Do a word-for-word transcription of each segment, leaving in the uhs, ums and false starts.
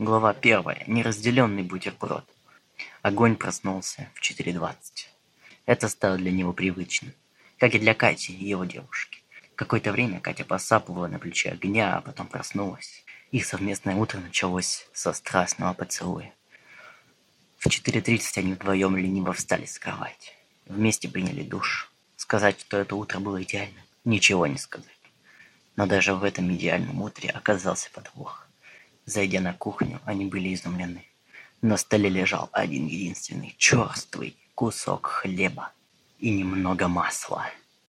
Глава первая. Неразделенный бутерброд. Огонь проснулся в четыре двадцать. Это стало для него привычным, как и для Кати, его девушки. Какое-то время Катя посапывала на плече огня, а потом проснулась. Их совместное утро началось со страстного поцелуя. В четыре тридцать они вдвоем лениво встали с кровати. Вместе приняли душ. Сказать, что это утро было идеальным, ничего не сказать. Но даже в этом идеальном утре оказался подвох. Зайдя на кухню, они были изумлены. На столе лежал один единственный черствый кусок хлеба и немного масла.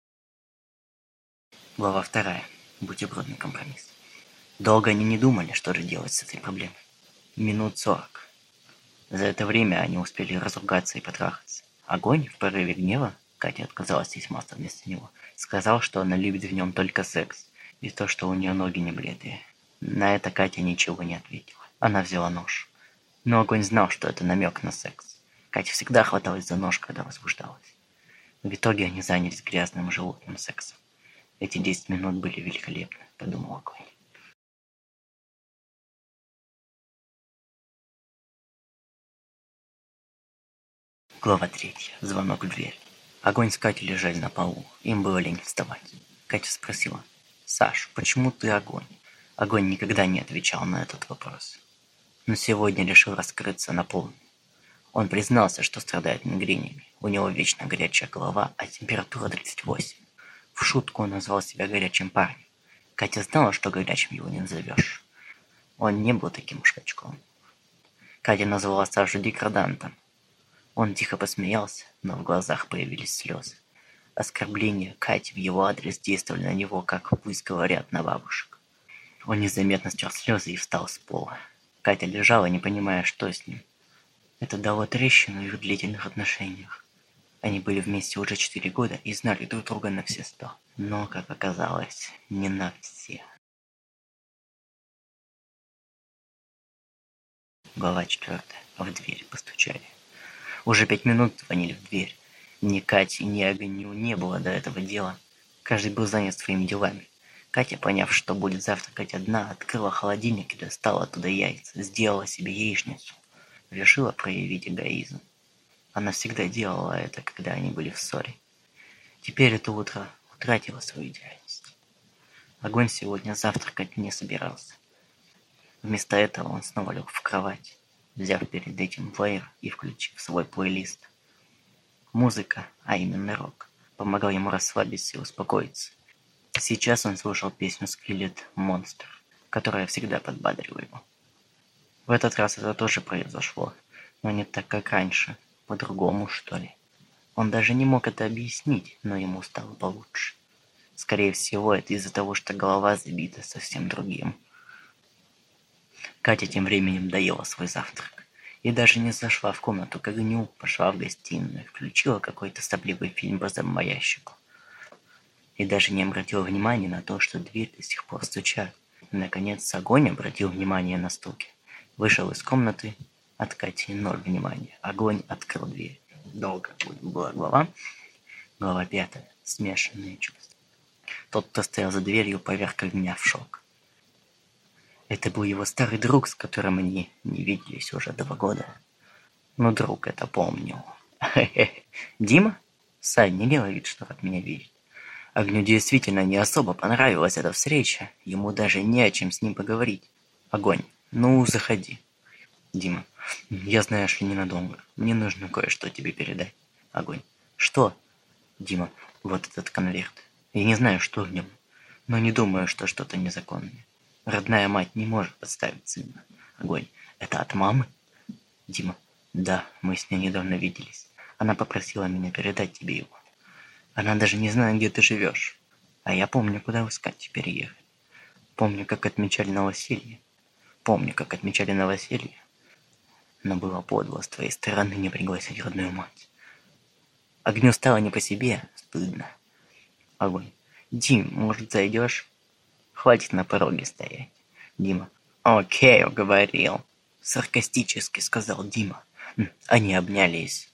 Глава вторая. Бутербродный компромисс. Долго они не думали, что же делать с этой проблемой. Минут сорок. За это время они успели разругаться и потрахаться. Огонь в порыве гнева, Катя отказалась есть масло вместо него, сказал, что она любит в нем только секс и то, что у нее ноги не бледные. На это Катя ничего не ответила. Она взяла нож. Но Огонь знал, что это намек на секс. Катя всегда хваталась за нож, когда возбуждалась. В итоге они занялись грязным животным сексом. Эти десять минут были великолепны, подумал Огонь. Глава третья. Звонок в дверь. Огонь с Катей лежали на полу. Им было лень вставать. Катя спросила: «Саш, почему ты Огонь?» Огонь никогда не отвечал на этот вопрос, но сегодня решил раскрыться на полную. Он признался, что страдает мигренями. У него вечно горячая голова, а температура тридцать восемь. В шутку он назвал себя горячим парнем. Катя знала, что горячим его не назовешь. Он не был таким уж качком. Катя назвала Сашу деградантом. Он тихо посмеялся, но в глазах появились слезы. Оскорбления Кати в его адрес действовали на него, как пусть говорят на бабушек. Он незаметно стер слезы и встал с пола. Катя лежала, не понимая, что с ним. Это дало трещину в их длительных отношениях. Они были вместе уже четыре года и знали друг друга на все сто. Но, как оказалось, не на все. Глава четвертая. В дверь постучали. Уже пять минут звонили в дверь. Ни Кате, ни Огню не было до этого дела. Каждый был занят своими делами. Катя, поняв, что будет завтракать одна, открыла холодильник и достала оттуда яйца. Сделала себе яичницу. Решила проявить эгоизм. Она всегда делала это, когда они были в ссоре. Теперь это утро утратило свою идеальность. Огонь сегодня завтракать не собирался. Вместо этого он снова лег в кровать, взяв перед этим плеер и включив свой плейлист. Музыка, а именно рок, помогла ему расслабиться и успокоиться. Сейчас он слушал песню Skillet Monster, которая всегда подбадривала его. В этот раз это тоже произошло, но не так, как раньше, по-другому, что ли. Он даже не мог это объяснить, но ему стало получше. Скорее всего, это из-за того, что голова забита совсем другим. Катя тем временем доела свой завтрак и даже не зашла в комнату к Огню, пошла в гостиную, включила какой-то сопливый фильм базом по ящику. И даже не обратила внимания на то, что дверь до сих пор стучат. Наконец Огонь обратил внимание на стуки. Вышел из комнаты, от Кати ноль внимания. Огонь открыл дверь. Долго была глава. Глава пятая. Смешанные чувства. Тот, кто стоял за дверью, поверг Огня в шок. Это был его старый друг, с которым они не виделись уже два года. Но друг это помнил. Дима? Сань, не делай вид, что от меня видит. Огню действительно не особо понравилась эта встреча. Ему даже не о чем с ним поговорить. Огонь, ну заходи. Дима, я, знаешь ли, ненадолго. Мне нужно кое-что тебе передать. Огонь, что? Дима, вот этот конверт. Я не знаю, что в нем, но не думаю, что что-то незаконное. Родная мать не может подставить сына. Огонь, это от мамы? Дима, да, мы с ней недавно виделись. Она попросила меня передать тебе его. Она даже не знает, где ты живешь. А я помню, куда искать и переехать. Помню, как отмечали новоселье. Помню, как отмечали новоселье. Но было подло с твоей стороны не пригласить родную мать. Огню стало не по себе, стыдно. Огонь, Дим, может, зайдешь? Хватит на пороге стоять. Дима, окей, уговорил. Саркастически сказал Дима. Они обнялись.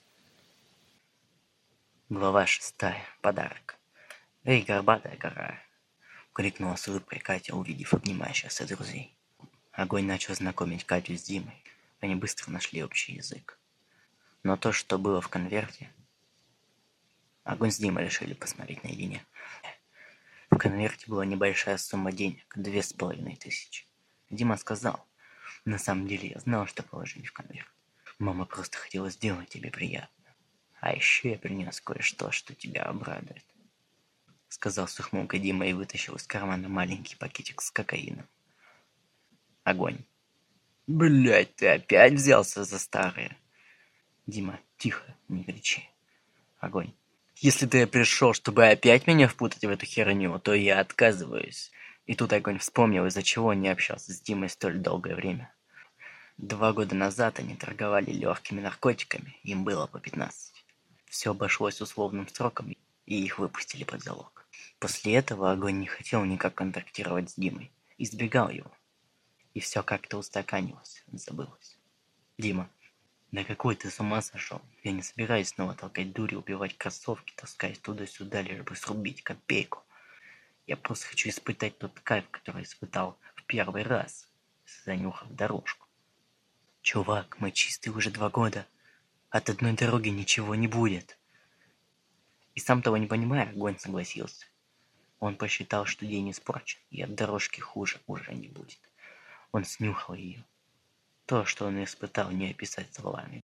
Глава шестая. Подарок. «Эй, горбатая гора!» — крикнула с улыбкой Катя, увидев обнимающихся друзей. Огонь начал знакомить Катю с Димой. Они быстро нашли общий язык. Но то, что было в конверте... Огонь с Димой решили посмотреть наедине. В конверте была небольшая сумма денег, две с половиной тысячи. Дима сказал: «На самом деле я знал, что положили в конверт. Мама просто хотела сделать тебе приятно. А еще я принес кое-что, что тебя обрадует», — сказал с ухмылкой Дима и вытащил из кармана маленький пакетик с кокаином. Огонь: «Блядь, ты опять взялся за старое?» Дима: «Тихо, не кричи». Огонь: «Если ты пришел, чтобы опять меня впутать в эту херню, то я отказываюсь». И тут Огонь вспомнил, из-за чего он не общался с Димой столь долгое время. Два года назад они торговали легкими наркотиками, им было по пятнадцать. Все обошлось условным сроком, и их выпустили под залог. После этого Огонь не хотел никак контактировать с Димой, избегал его. И все как-то устаканилось, забылось. Дима: «Да какой ты с ума сошел? Я не собираюсь снова толкать дури, убивать кроссовки, таскать туда-сюда, лишь бы срубить копейку. Я просто хочу испытать тот кайф, который испытал в первый раз, занюхав дорожку. Чувак, мы чистые уже два года. От одной дороги ничего не будет». И сам того не понимая, Огонь согласился. Он посчитал, что день испорчен, и от дорожки хуже уже не будет. Он снюхал ее. То, что он испытал, не описать словами.